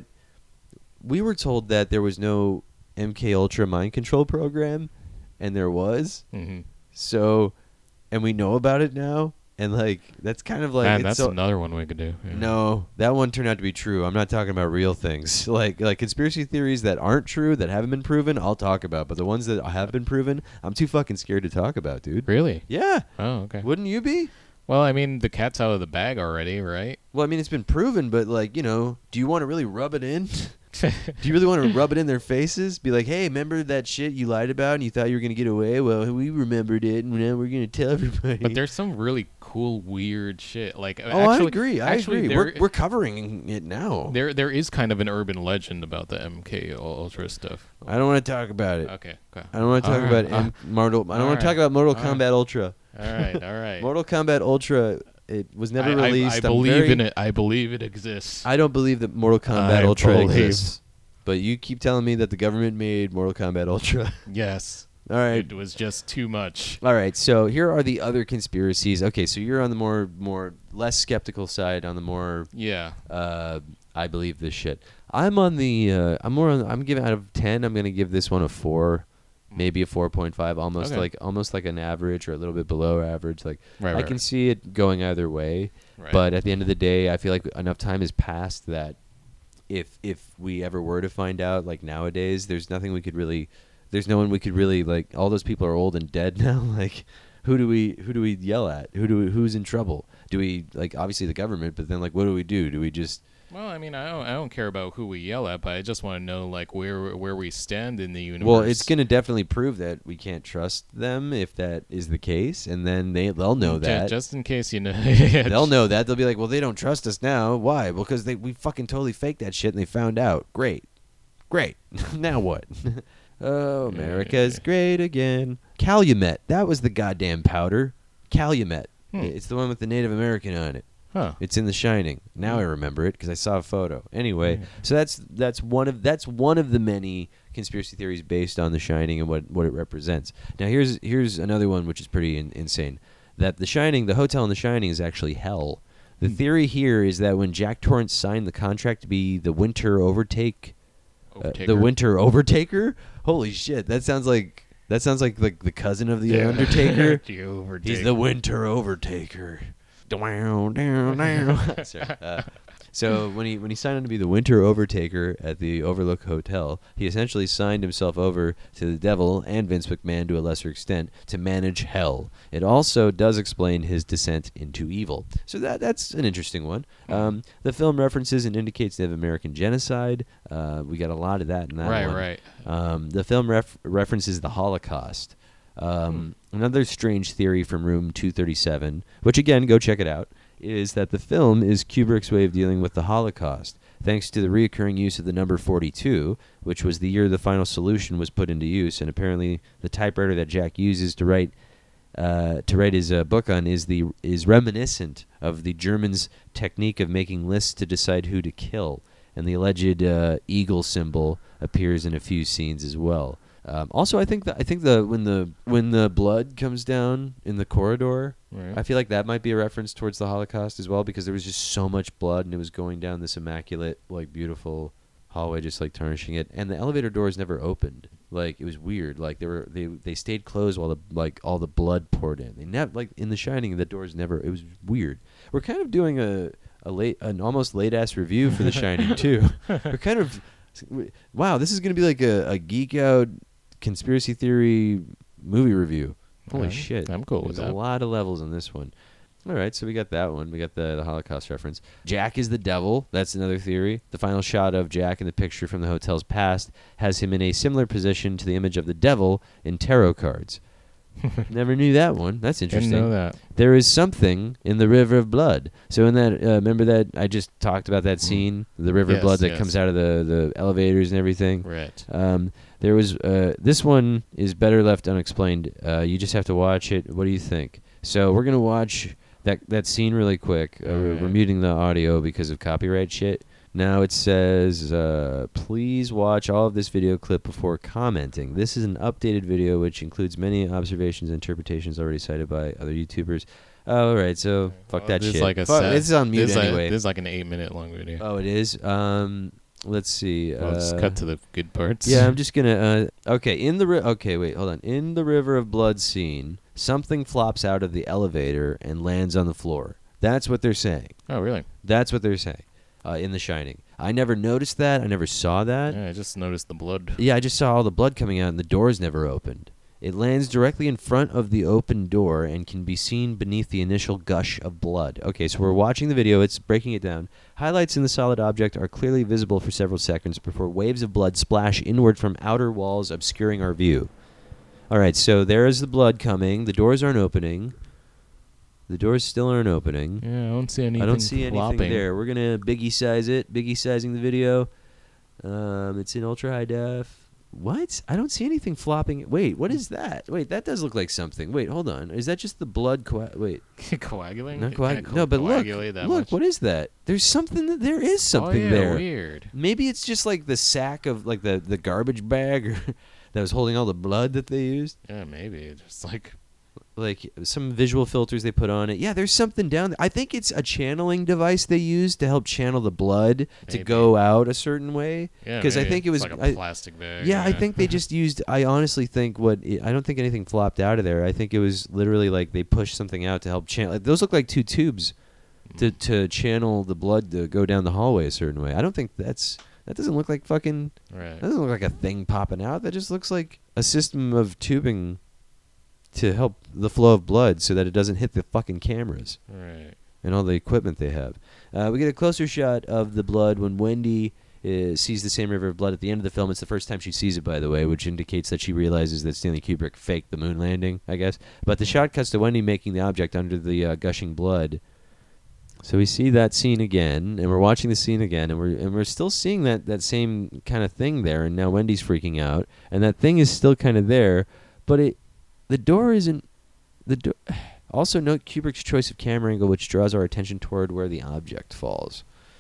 we were told that there was no M K Ultra mind control program, and there was. Mm-hmm. So, and we know about it now, and like that's kind of like Man, it's that's so, another one we could do. Yeah. no, that one turned out to be true. I'm not talking about real things. Like like conspiracy theories that aren't true, that haven't been proven, I'll talk about. But the ones that have been proven, I'm too fucking scared to talk about, dude. Really? Yeah. Oh, okay. Wouldn't you be? Well, I mean, the cat's out of the bag already, right? Well, I mean, it's been proven, but like, you know, do you want to really rub it in? Do you really want to rub it in their faces? Be like, hey, remember that shit you lied about and you thought you were going to get away? Well, we remembered it, and now we're going to tell everybody. But there's some really cool, weird shit. Like, oh, actually, I agree. I actually, agree. There, We're, we're covering it now. there, there is kind of an urban legend about the M K Ultra stuff. I don't want to talk about it. Okay. okay. I don't want to talk All right, about uh, M- Mortal. I don't all want to talk right, about Mortal all right. Kombat Ultra. All right. All right. Mortal Kombat Ultra. It was never I, I- released. I, I'm believe very- in it. I believe it exists. I don't believe that Mortal Kombat I Ultra believe. exists. But you keep telling me that the government made Mortal Kombat Ultra. yes. All right. It was just too much. All right. So here are the other conspiracies. Okay, so you're on the more more less skeptical side, on the more Yeah. uh, I believe this shit. I'm on the uh, I'm more on I'm giving out of ten. I'm gonna give this one a four, maybe a four point five, almost Okay. like almost like an average or a little bit below average. Like Right. I right, can see it going either way. right. But at the end of the day, I feel like enough time has passed that if if we ever were to find out, like nowadays, there's nothing we could really, there's no one we could really like. All those people are old and dead now. Like, who do we who do we yell at? Who do we, who's in trouble? Do we like obviously the government? But then like, what do we do? Do we just Well, I mean, I don't, I don't care about who we yell at, but I just want to know like where where we stand in the universe. well, it's gonna definitely prove that we can't trust them if that is the case, and then they they'll know Ju- that. just in case you know. They'll know that. They'll be like, well, they don't trust us now. Why? Because they we fucking totally faked that shit and they found out. Great. Great. Now what? Oh, America's great again. Calumet. That was the goddamn powder. Calumet. Hmm. It's the one with the Native American on it. Huh. It's in The Shining. Now I remember it because I saw a photo. Anyway, Yeah. so that's that's one of that's one of the many conspiracy theories based on The Shining and what, what it represents. Now here's here's another one which is pretty in, insane. That The Shining, the hotel in The Shining, is actually hell. The theory here is that when Jack Torrance signed the contract to be the Winter Overtake, uh, the Overtaker. Winter Overtaker, holy shit, that sounds like that sounds like like the cousin of the Yeah. Undertaker. The Overtaker. He's the Winter Overtaker. Down, down, down. Sorry. Uh, so when he when he signed on to be the Winter Overtaker at the Overlook Hotel, he essentially signed himself over to the devil and Vince McMahon to a lesser extent to manage hell. It also does explain his descent into evil. So that that's an interesting one. Um, the film references and indicates Native American genocide. Uh, we got a lot of that in that Right, one. right. Um, the film ref- references the Holocaust. Um, Another strange theory from Room two thirty-seven, which again, go check it out, is that the film is Kubrick's way of dealing with the Holocaust, thanks to the reoccurring use of the number forty-two, which was the year the final solution was put into use, and apparently the typewriter that Jack uses to write uh, to write his uh, book on is the is reminiscent of the Germans' technique of making lists to decide who to kill, and the alleged uh, eagle symbol appears in a few scenes as well. Um, also, I think that I think the when the when the blood comes down in the corridor, Right. I feel like that might be a reference towards the Holocaust as well, because there was just so much blood and it was going down this immaculate, like beautiful hallway, just like tarnishing it. And the elevator doors never opened. Like it was weird. Like they were they they stayed closed while the like all the blood poured in. They never like in The Shining the doors never. It was weird. We're kind of doing a a late an almost late ass review for The Shining too. We're kind of wow. This is gonna be like a, a geek out conspiracy theory movie review. Holy Alright. shit! I'm cool with There's a that. lot of levels on this one. All right, so we got that one. We got the, the Holocaust reference. Jack is the devil. That's another theory. The final shot of Jack in the picture from the hotel's past has him in a similar position to the image of the devil in tarot cards. Never knew that one. That's interesting. Didn't know that. There is something in the River of Blood. So in that, uh, remember that I just talked about that scene, the River Yes, of Blood that yes. comes out of the, the elevators and everything. Right. Um, there was uh, this one is better left unexplained. Uh, you just have to watch it. What do you think? So we're gonna watch that that scene really quick. Uh, we're, we're Alright. muting the audio because of copyright shit. Now it says, uh, please watch all of this video clip before commenting. This is an updated video which includes many observations and interpretations already cited by other YouTubers. Oh, all right, so fuck Well, that this shit. Is like a Fuck, set- it's on mute this is like- anyway. this is like an eight-minute long video. Oh, it is. Um, let's see. Well, just uh, cut to the good parts. Yeah, I'm just gonna. Uh, okay, in the ri- okay, wait, hold on. In the River of Blood scene, something flops out of the elevator and lands on the floor. That's what they're saying. Oh, really? That's what they're saying. Uh, in The Shining, I never noticed that. I never saw that. Yeah, I just noticed the blood. Yeah, I just saw all the blood coming out, and the doors never opened. It lands directly in front of the open door and can be seen beneath the initial gush of blood. Okay, so we're watching the video. It's breaking it down. Highlights in the solid object are clearly visible for several seconds before waves of blood splash inward from outer walls, obscuring our view. All right, so there is the blood coming. The doors aren't opening. The doors still aren't opening. Yeah, I don't see anything. I don't see anything flopping. there. We're going to biggie size it. Biggie sizing the video. Um, it's in ultra high def. What? I don't see anything flopping. Wait, what is that? Wait, that does look like something. Wait, hold on. Is that just the blood? Coa- wait, Coagulating? not Can I coag- co- No, but look, coagulate that look. much? What is that? There's something. That, there is something oh, yeah, there. Weird. Maybe it's just like the sack of like the the garbage bag or that was holding all the blood that they used. Yeah, maybe. Just like. Like some visual filters they put on it. Yeah, there's something down there. I think it's a channeling device they use to help channel the blood to Maybe. go out a certain way. Yeah, Because I maybe. think it was It's like a I- plastic bag. Yeah, I think they just used. I honestly think what it, I don't think anything flopped out of there. I think it was literally like they pushed something out to help channel. Like, those look like two tubes to to channel the blood to go down the hallway a certain way. I don't think that's that doesn't look like fucking. Right. That doesn't look like a thing popping out. That just looks like a system of tubing to help the flow of blood so that it doesn't hit the fucking cameras Right. and all the equipment they have. Uh, we get a closer shot of the blood when Wendy uh, sees the same river of blood at the end of the film. It's the first time she sees it, by the way, which indicates that she realizes that Stanley Kubrick faked the moon landing, I guess. But the shot cuts to Wendy making the object under the uh, gushing blood. So we see that scene again, and we're watching the scene again, and we're and we're still seeing that, that same kind of thing there. And now Wendy's freaking out, and that thing is still kind of there, but it the door isn't the door. Also note Kubrick's choice of camera angle, which draws our attention toward where the object falls.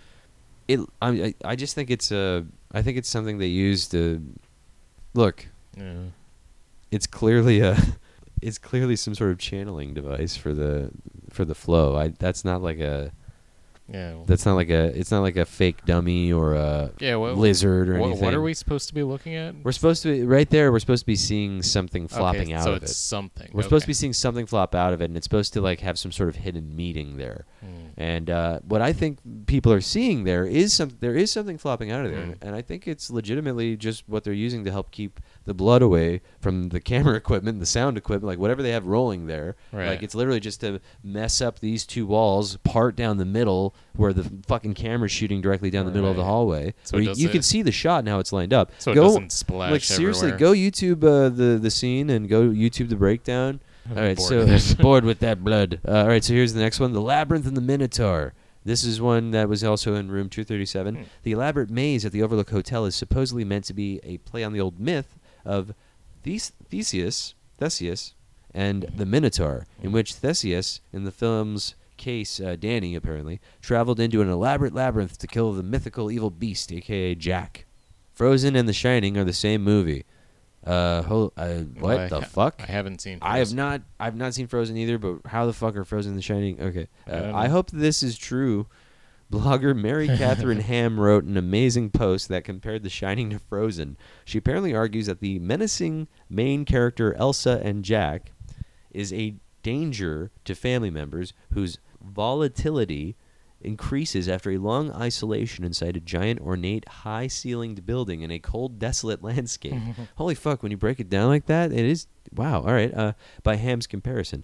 It I I, I just think it's a I think it's something they use to look. Yeah. It's clearly a it's clearly some sort of channeling device for the for the flow. I that's not like a Yeah. well- that's not like a it's not like a fake dummy or a yeah. What, lizard or what, anything. what are we supposed to be looking at? We're supposed to be right there. We're supposed to be seeing something flopping okay, out so of it's it. something. We're supposed to Okay. be seeing something flop out of it, and it's supposed to like have some sort of hidden meaning there. Hmm. And uh, what I think people are seeing there is some there is something flopping out of there, Mm. and I think it's legitimately just what they're using to help keep the blood away from the camera equipment, the sound equipment, like whatever they have rolling there. Right. Like it's literally just to mess up these two walls, part down the middle where the fucking camera's shooting directly down the middle of the Right. hallway. So Where it you, does you it- can see the shot and how it's lined up. So it go, doesn't splash like seriously, everywhere. go YouTube uh, the the scene and go YouTube the breakdown. I'm All right, bored so with it. bored with that blood. Uh, all right, so here's the next one: the labyrinth and the Minotaur. This is one that was also in room two thirty-seven. Hmm. The elaborate maze at the Overlook Hotel is supposedly meant to be a play on the old myth of Thes- Theseus, Theseus, and the Minotaur, in which Theseus, in the film's case, uh, Danny apparently, traveled into an elaborate labyrinth to kill the mythical evil beast, aka Jack. Frozen and The Shining are the same movie. Uh, hol- uh what I the ha- fuck? I haven't seen. I have Frozen. not. I've not seen Frozen either. But how the fuck are Frozen and The Shining? Okay, I uh, don't I know. hope this is true. Blogger Mary Catherine Ham wrote an amazing post that compared The Shining to Frozen. She apparently argues that the menacing main character Elsa and Jack is a danger to family members whose volatility increases after a long isolation inside a giant, ornate, high-ceilinged building in a cold, desolate landscape. Holy fuck, when you break it down like that, it is... Wow, all right. Uh, by Ham's comparison.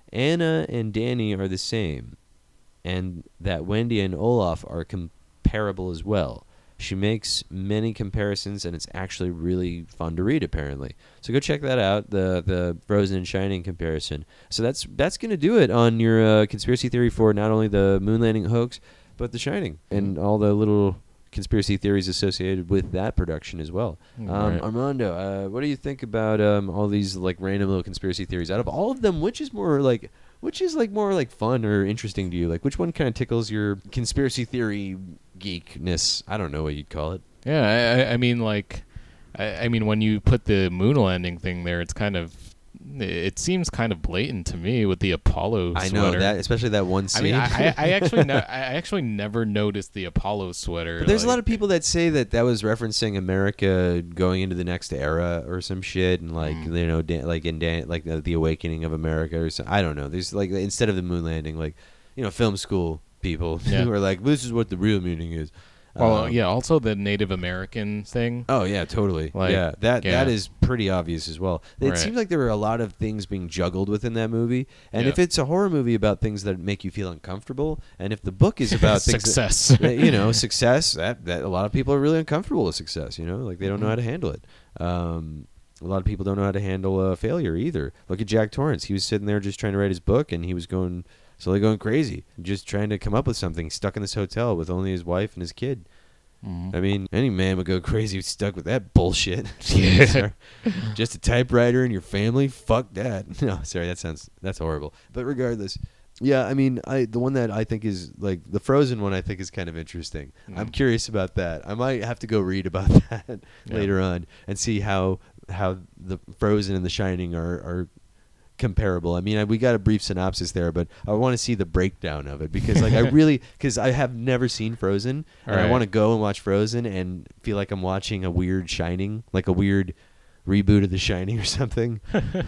Anna and Danny are the same, and that Wendy and Olaf are comparable as well. She makes many comparisons, and it's actually really fun to read, apparently. So go check that out, the the Frozen and Shining comparison. So that's that's going to do it on your uh, conspiracy theory for not only the moon landing hoax, but The Shining, and all the little conspiracy theories associated with that production as well. Um, Right. Armando, uh, what do you think about um, all these like random little conspiracy theories? Out of all of them, which is more like... Which is like more like fun or interesting to you? Like which one kind of tickles your conspiracy theory geekness? I don't know what you'd call it. Yeah, I, I- I mean, like, I, I mean, when you put the moon landing thing there, it's kind of, it seems kind of blatant to me with the Apollo I sweater. know that, especially that one I scene. mean, I, I, I actually, no, I actually never noticed the Apollo sweater. But there's a lot like- of people that say that that was referencing America going into the next era or some shit, and like Mm. you know, Dan, like in Dan, like the, the awakening of America or something. I don't know. There's like instead of the moon landing, like you know, film school people Yeah. who are like, this is what the real meaning is. Well, Um, yeah. Also, the Native American thing. Oh yeah, totally. Like, yeah, that yeah. that is pretty obvious as well. It Right. seems like there were a lot of things being juggled within that movie, and Yeah. if it's a horror movie about things that make you feel uncomfortable, and if the book is about things that- Success. that, you know, success, that that a lot of people are really uncomfortable with success. You know, like they don't know how to handle it. Um, a lot of people don't know how to handle uh, failure either. Look at Jack Torrance. He was sitting there just trying to write his book, and he was going slowly going crazy, just trying to come up with something. Stuck in this hotel with only his wife and his kid. Mhm. I mean, any man would go crazy stuck with that bullshit. Yeah. Sorry. Just a typewriter in your family? Fuck that. No, sorry, that sounds that's horrible. But regardless, yeah, I mean, I the one that I think is like the Frozen one I think is kind of interesting. I'm Mm. curious about that. I might have to go read about that Yeah. later on and see how how the Frozen and the Shining are are comparable. I mean, I, we got a brief synopsis there, but I want to see the breakdown of it because, like, I really because I have never seen Frozen, and I Right. want to go and watch Frozen and feel like I'm watching a weird Shining, like a weird reboot of The Shining or something,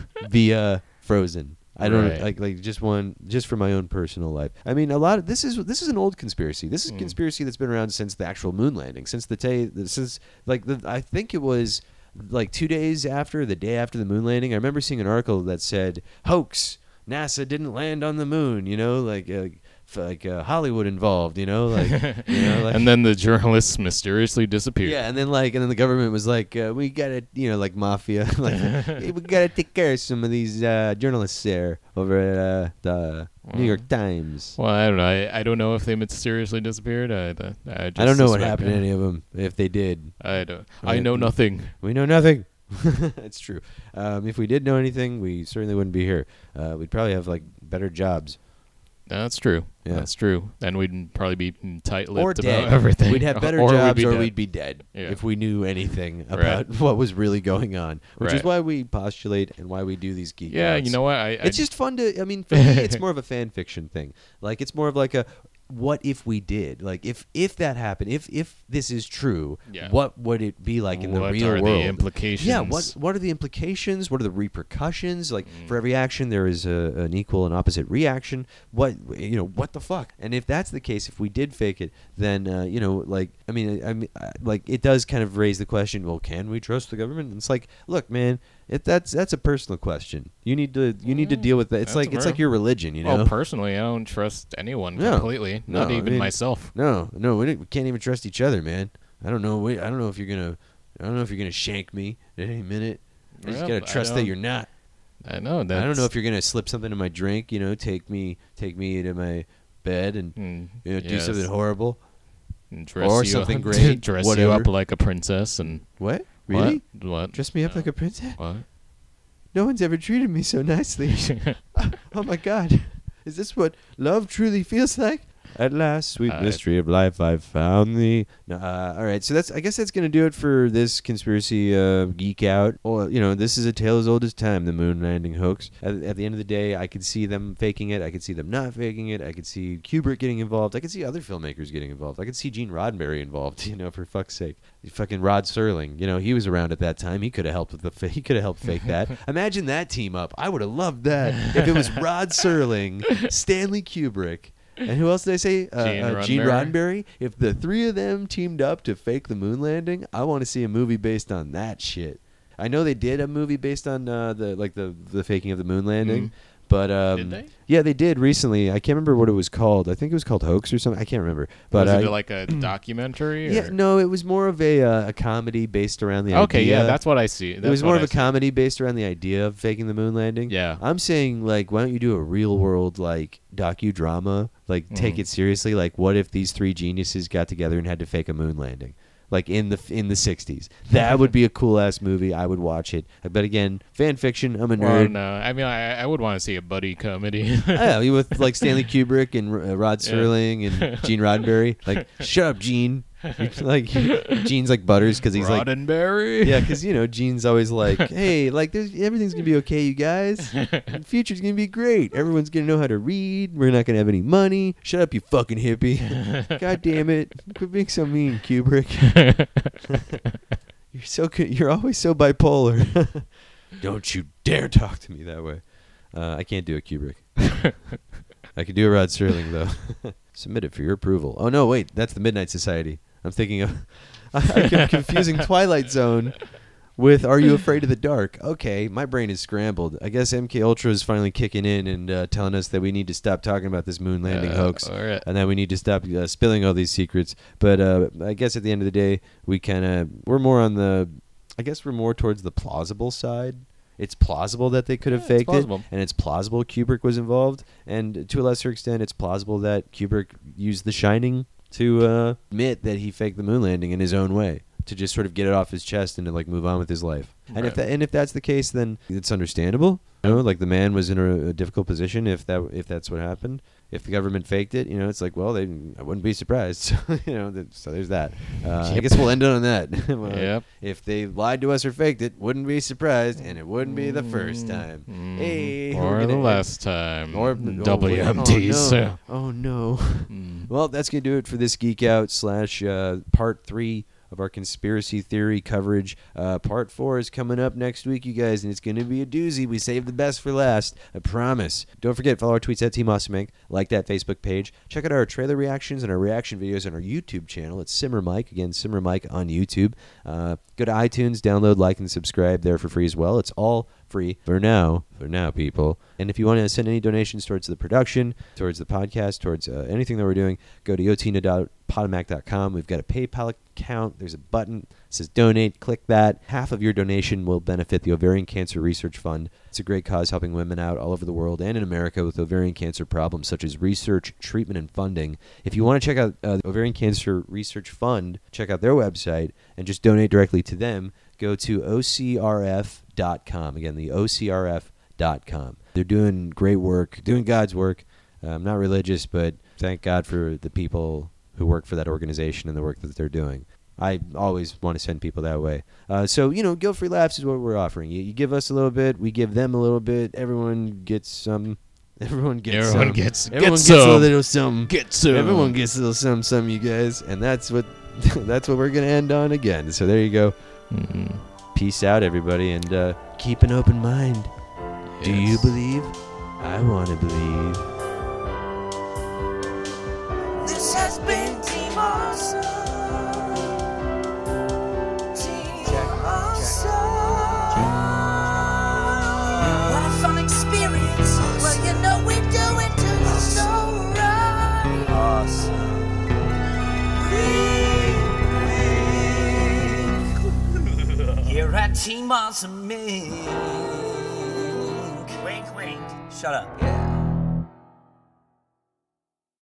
via Frozen. I don't Right. like like just one just for my own personal life. I mean, a lot of this is this is an old conspiracy. This is a Mm. conspiracy that's been around since the actual moon landing, since the day since like the I think it was like two days after the day after the moon landing. I remember seeing an article that said hoax. NASA didn't land on the moon. You know, like uh, f- like uh, Hollywood involved. You know, like you know, like and then the journalists mysteriously disappeared. yeah, and then like, and then the government was like, uh, "We gotta, you know, like mafia, like hey, we gotta take care of some of these uh, journalists there over at uh, the New York Times." Well, I don't know. I, I don't know if they mysteriously disappeared. I, I, just I don't know what suspect, happened to yeah. any of them. If they did, I don't. I Right. know nothing. we know nothing. It's true. Um, if we did know anything, we certainly wouldn't be here. Uh, we'd probably have like better jobs. That's true. Yeah. That's true. And we'd probably be tight-lipped Or about dead. everything. We'd have better or jobs, we'd be or dead. we'd be dead Yeah. if we knew anything Right. about what was really going on. Which is Right. why we postulate and why we do these geek Yeah, outs. you know what? I, I It's just fun to. I mean, for me, it's more of a fan fiction thing. Like it's more of like a, what if we did? Like if if that happened, if if this is true, Yeah. what would it be like in the What real are the world? implications? Yeah. What what are the implications? What are the repercussions? Like Mm. for every action, there is a, an equal and opposite reaction. What you know? What the fuck? And if that's the case, if we did fake it, then uh, you know, like I mean, I, I mean, uh, like it does kind of raise the question. Well, can we trust the government? And it's like, look, man. It, that's that's a personal question. You need to you need to Mm, deal with that. It's that's like a it's fair- like your religion, you know. Well, personally, I don't trust anyone No. completely. No, Not I even mean- myself. No, no, we, didn't- we can't even trust each other, man. I don't know. We, I don't know if you're gonna. I don't know if you're gonna shank me at any minute. I just Well, gotta I trust that don't- you're not. I know. That's, I don't know if you're gonna slip something in my drink. You know, take me, take me into my bed and Mm, you know do yes. something horrible. And dress or you something up, great, dress you whatever. up like a princess and What? Really? What? What? Dress me up No. like a princess? What? No one's ever treated me so nicely. Oh my God. Is this what love truly feels like? At last, sweet Uh, mystery of life, I've found thee. No, uh, all right, so that's. I guess that's gonna do it for this conspiracy uh, geek out. Well, you know, this is a tale as old as time. The moon landing hoax. At, at the end of the day, I could see them faking it. I could see them not faking it. I could see Kubrick getting involved. I could see other filmmakers getting involved. I could see Gene Roddenberry involved. You know, for fuck's sake, fucking Rod Serling. You know, he was around at that time. He could have helped with the. Fa- he could have helped fake that. Imagine that team up. I would have loved that if it was Rod Serling, Stanley Kubrick. And who else did I say? Uh, Gene uh, Gene Roddenberry. Roddenberry. If the three of them teamed up to fake the moon landing, I want to see a movie based on that shit. I know they did a movie based on uh, the like the the faking of the moon landing, Mhm. But um, Did they? Yeah, they did recently. I can't remember what it was called. I think it was called Hoax or something. I can't remember. But was it uh, like a documentary? yeah, or? no, it was more of a uh, a comedy based around the Okay, idea. yeah, that's what I see. it That's was more what of I a see. comedy based around the idea of faking the moon landing. Yeah. I'm saying, like, why don't you do a real world, like, docudrama? Like, take Mhm. it seriously. Like, what if these three geniuses got together and had to fake a moon landing? Like, in the in the sixties. That would be a cool-ass movie. I would watch it. But, again, fan fiction. I'm a Well, nerd. no, I mean, I, I would want to see a buddy comedy. Yeah, you with, like, Stanley Kubrick and uh, Rod Yeah. Serling and Gene Roddenberry. Like, shut up, Gene. Like, Gene's like Butters because he's like... Roddenberry. Yeah, because, you know, Gene's always like, hey, like, there's, everything's going to be okay, you guys. The future's going to be great. Everyone's going to know how to read. We're not going to have any money. Shut up, you fucking hippie. God damn it. Quit being so mean, Kubrick. You're so co- You're always so bipolar. Don't you dare talk to me that way. Uh, I can't do a Kubrick. I could do a Rod Serling, though. Submit it for your approval. Oh, no, wait. That's the Midnight Society. I'm thinking of... I'm confusing Twilight Zone with Are You Afraid of the Dark? Okay, my brain is scrambled. I guess M K Ultra is finally kicking in and uh, telling us that we need to stop talking about this moon landing Uh, hoax, all right. and that we need to stop uh, spilling all these secrets. But uh, I guess at the end of the day, we kind of we're more on the. I guess we're more towards the plausible side. It's plausible that they could have Yeah, it's faked it, plausible. and it's plausible Kubrick was involved, and to a lesser extent, it's plausible that Kubrick used The Shining to uh, admit that he faked the moon landing in his own way, to just sort of get it off his chest and to like move on with his life. And if Right. that and if that's the case, then it's understandable. You know, like the man was in a, a difficult position. If that if that's what happened, if the government faked it, you know, it's like, well, they I wouldn't be surprised. So, you know, that, so there's that. Uh, I Yep. guess we'll end it on that. Well, Yep. If they lied to us or faked it, wouldn't be surprised, and it wouldn't be the first time. Mm, Hey, we're or the gonna- last time. Or W M Oh, Ts. no. Oh no. Mm. Well, that's going to do it for this Geek Out slash uh, part three of our conspiracy theory coverage. Uh, part four is coming up next week, you guys, and it's going to be a doozy. We saved the best for last. I promise. Don't forget, follow our tweets at Team Awesome Incorporated. Like that Facebook page. Check out our trailer reactions and our reaction videos on our YouTube channel. It's Simmer Mike. Again, Simmer Mike on YouTube. Uh, go to iTunes, download, like, and subscribe there for free as well. It's all free for now. For now, people. And if you want to send any donations towards the production, towards the podcast, towards uh, anything that we're doing, go to yotina dot podomac dot com. We've got a PayPal account. There's a button that says donate. Click that. Half of your donation will benefit the Ovarian Cancer Research Fund. It's a great cause helping women out all over the world and in America with ovarian cancer problems such as research, treatment, and funding. If you want to check out uh, the Ovarian Cancer Research Fund, check out their website and just donate directly to them. Go to O C R F dot com. Again, the O C R F dot com. They're doing great work, doing God's work. Uh, I'm not religious, but thank God for the people who work for that organization and the work that they're doing. I always want to send people that way. Uh, so, you know, Guilt Free Laughs is what we're offering. You, you give us a little bit, we give them a little bit. Everyone gets some. Everyone gets Everyone some. gets- Everyone gets gets a some. little some. Get some. Everyone gets a little some, some, you guys. And that's what that's what we're going to end on again. So there you go. Mhm. Peace out, everybody, and uh, keep an open mind. Do you Yes. believe? I want to believe. This has been Team Awesome. Team Awesome. What a fun experience. Well, you know we do it to the soul right. Awesome. Here at Team Awesome Incorporated. Wink, wink. Shut up. Yeah.